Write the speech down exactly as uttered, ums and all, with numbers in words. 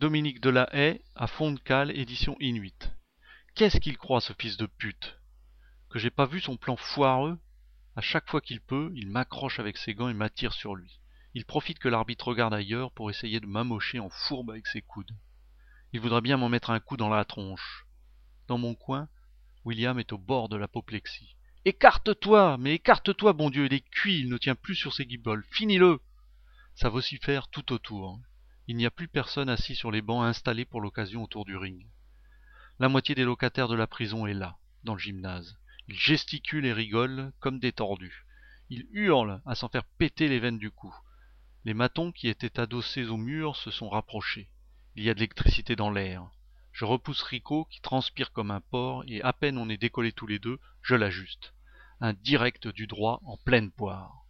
Dominique Delahaye, à fond de cale, édition Inuit. Qu'est-ce qu'il croit, ce fils de pute? Que j'ai pas vu son plan foireux? À chaque fois qu'il peut, il m'accroche avec ses gants et m'attire sur lui. Il profite que l'arbitre regarde ailleurs pour essayer de m'amocher en fourbe avec ses coudes. Il voudrait bien m'en mettre un coup dans la tronche. Dans mon coin, William est au bord de l'apoplexie. « Écarte-toi, mais écarte-toi, bon Dieu, il est cuit, il ne tient plus sur ses guiboles. Finis-le !» Ça vocifère tout autour. Il n'y a plus personne assis sur les bancs installés pour l'occasion autour du ring. La moitié des locataires de la prison est là, dans le gymnase. Ils gesticulent et rigolent comme des tordus. Ils hurlent à s'en faire péter les veines du cou. Les matons qui étaient adossés au mur se sont rapprochés. Il y a de l'électricité dans l'air. Je repousse Rico qui transpire comme un porc et à peine on est décollés tous les deux, je l'ajuste. Un direct du droit en pleine poire.